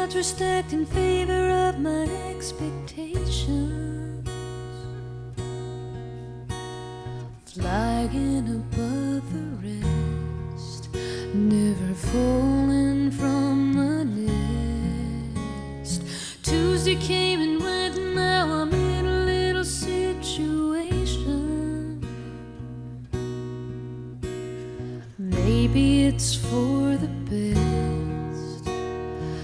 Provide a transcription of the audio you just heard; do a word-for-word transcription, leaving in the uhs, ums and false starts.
odds were stacked in favor of my expectations, flying above the rest, never falling from the nest. Tuesday came and went, and now I'm in a little situation. Maybe it's for the best.